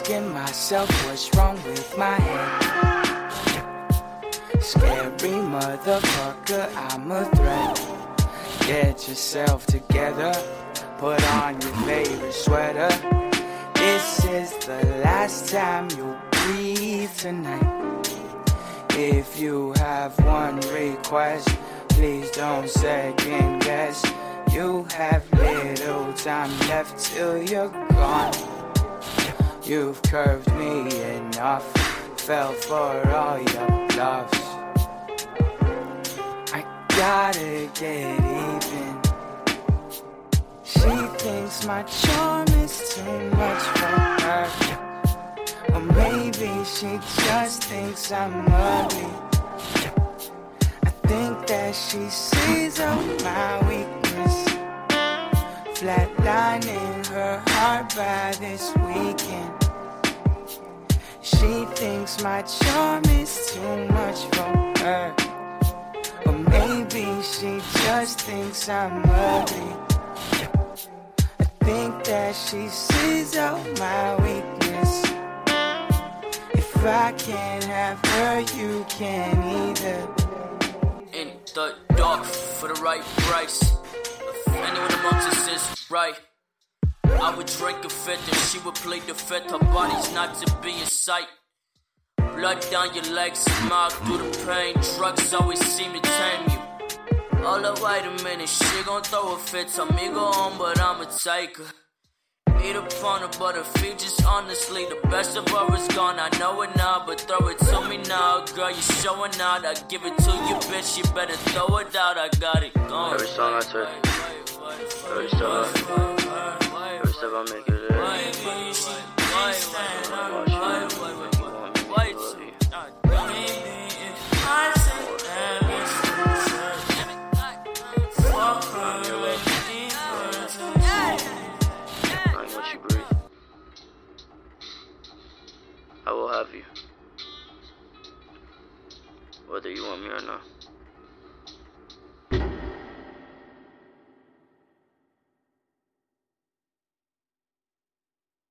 asking myself what's wrong with my head. Scary motherfucker, I'm a threat. Get yourself together, put on your favorite sweater. This is the last time you breathe tonight. If you have one request, please don't second guess. You have little time left till you're gone. You've curved me enough, fell for all your bluffs. I gotta get even. She thinks my charm is too much for her. Or maybe she just thinks I'm ugly. I think that she sees all my weakness, flatlining her heart by this weekend. She thinks my charm is too much for her. Or maybe she just thinks I'm ugly. I think that she sees all my weakness. If I can't have her, you can't either. In the dark for the right price. If anyone amongst us is right, I would drink a fifth and she would plead the fifth. Her body's not to be in sight. Blood down your legs, smile through the pain. Drugs always seem to tame you. All the vitamins, she gon' throw a fit. Tell me go home, but I'ma take her. Eat upon her, but her features honestly, the best of her is gone. I know it now, but throw it to me now. Girl, you showing out, I give it to you, bitch. You better throw it out, I got it gone. Every song I take, every step I make it I will have you, whether you want me or not.